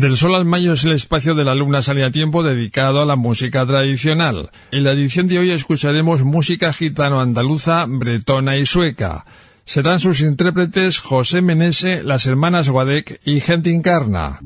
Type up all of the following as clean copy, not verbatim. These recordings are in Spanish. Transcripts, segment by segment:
Del Sol al Mayo es el espacio de la Luna Sale a Tiempo dedicado a la música tradicional. En la edición de hoy escucharemos música gitano-andaluza, bretona y sueca. Serán sus intérpretes José Menese, las hermanas Guadec y Gente Encarna.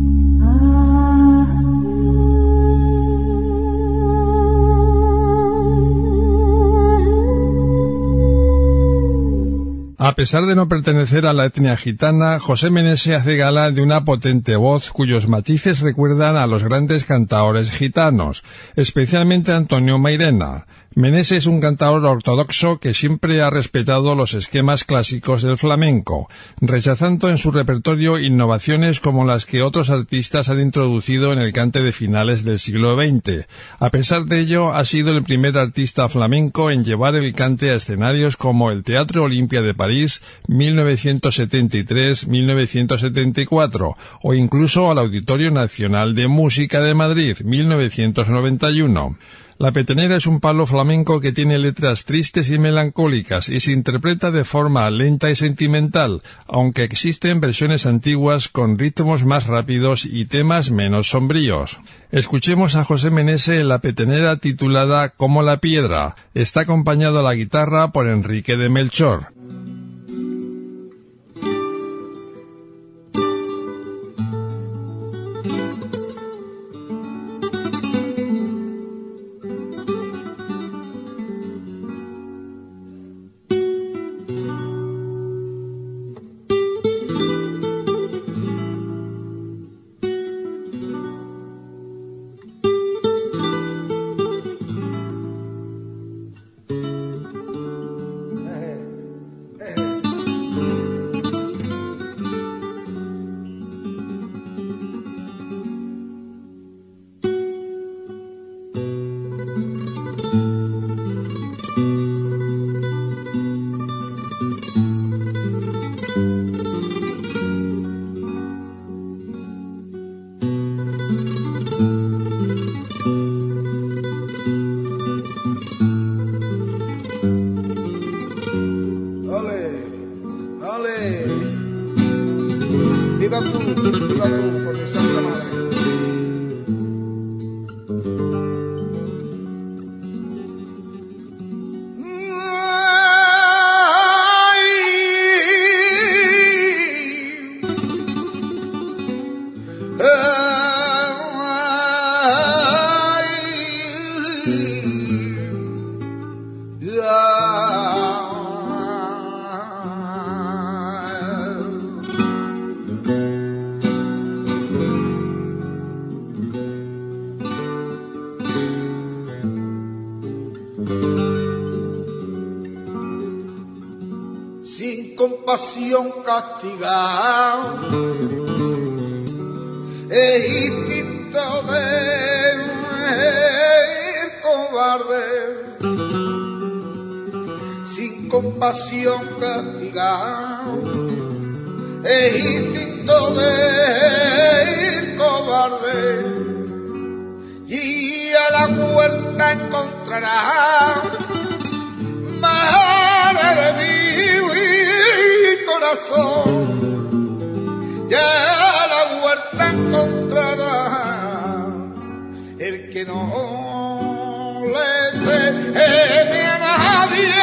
A pesar de no pertenecer a la etnia gitana, José Menese hace gala de una potente voz cuyos matices recuerdan a los grandes cantaores gitanos, especialmente a Antonio Mairena. Menese es un cantaor ortodoxo que siempre ha respetado los esquemas clásicos del flamenco, rechazando en su repertorio innovaciones como las que otros artistas han introducido en el cante de finales del siglo XX. A pesar de ello, ha sido el primer artista flamenco en llevar el cante a escenarios como el Teatro Olimpia de París 1973-1974 o incluso al Auditorio Nacional de Música de Madrid 1991. La petenera es un palo flamenco que tiene letras tristes y melancólicas y se interpreta de forma lenta y sentimental, aunque existen versiones antiguas con ritmos más rápidos y temas menos sombríos. Escuchemos a José Menese en la petenera titulada Como la piedra. Está acompañado a la guitarra por Enrique de Melchor. Viva tú, por mi santa madre. Sin compasión castigado, es instinto del cobarde. Sin compasión castigado, es instinto del cobarde. Y a la puerta encontrará madre de mi corazón, ya la huerta encontrará el que no le teme a nadie,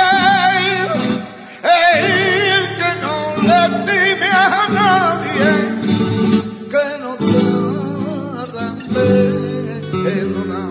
el que no le teme a nadie, que no tarda en perdonar.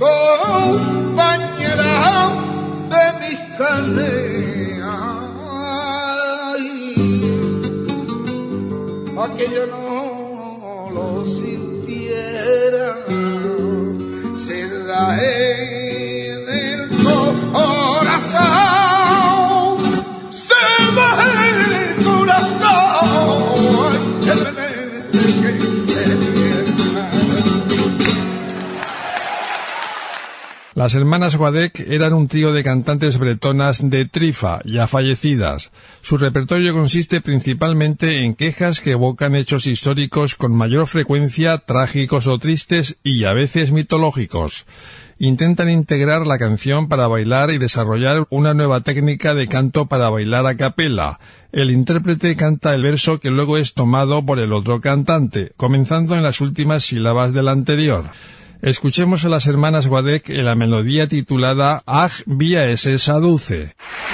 compañera de mis carnes, pa' que yo no lo sintiera, se da en el corazón, se da en el corazón, que me Las hermanas Guadec eran un trío de cantantes bretonas de Trifa, ya fallecidas. Su repertorio consiste principalmente en quejas que evocan hechos históricos con mayor frecuencia trágicos o tristes y a veces mitológicos. Intentan integrar la canción para bailar y desarrollar una nueva técnica de canto para bailar a capela. El intérprete canta el verso que luego es tomado por el otro cantante, comenzando en las últimas sílabas del anterior. Escuchemos a las hermanas Guadec en la melodía titulada Ach, via ese saduce.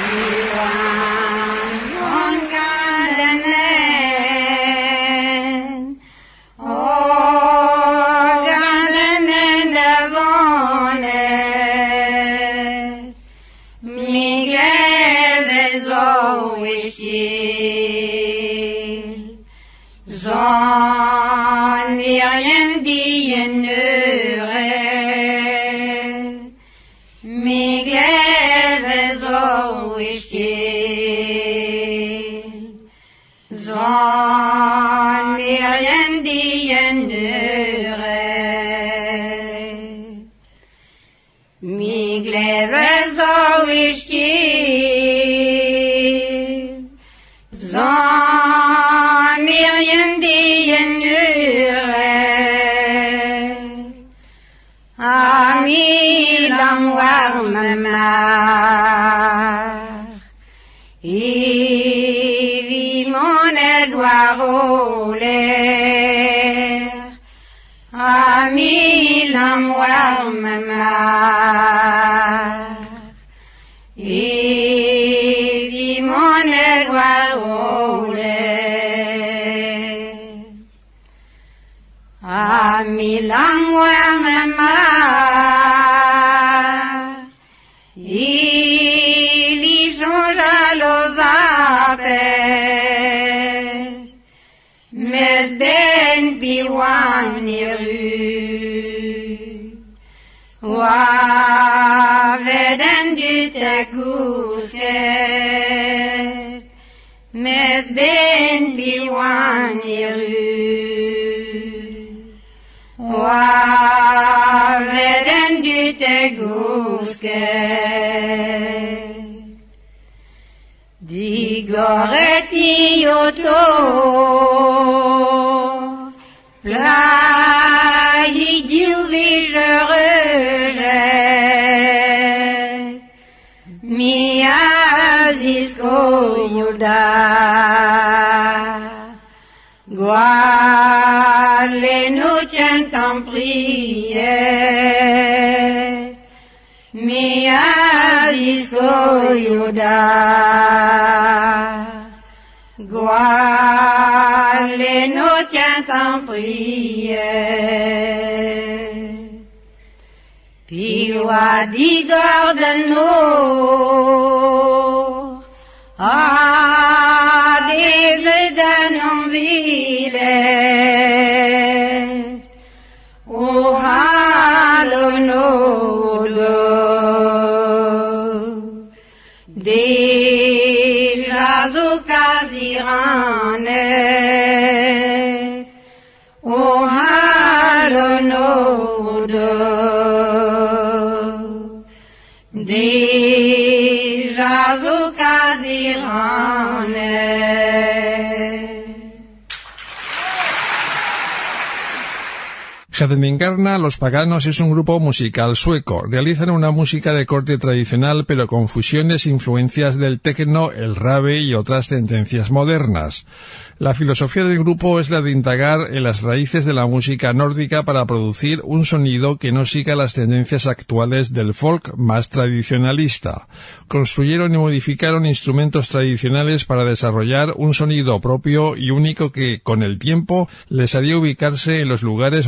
Hedningarna Los Paganos es un grupo musical sueco. Realizan una música de corte tradicional pero con fusiones e influencias del techno, el rave y otras tendencias modernas. La filosofía del grupo es la de indagar en las raíces de la música nórdica para producir un sonido que no siga las tendencias actuales del folk más tradicionalista. Construyeron y modificaron instrumentos tradicionales para desarrollar un sonido propio y único que, con el tiempo, les haría ubicarse en los lugares más destacados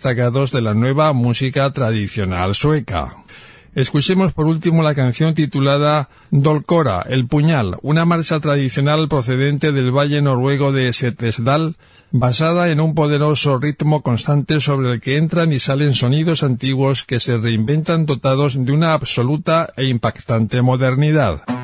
destacados de la nueva música tradicional sueca. Escuchemos por último la canción titulada Dolkora, el puñal, una marcha tradicional procedente del valle noruego de Setesdal, basada en un poderoso ritmo constante sobre el que entran y salen sonidos antiguos que se reinventan dotados de una absoluta e impactante modernidad.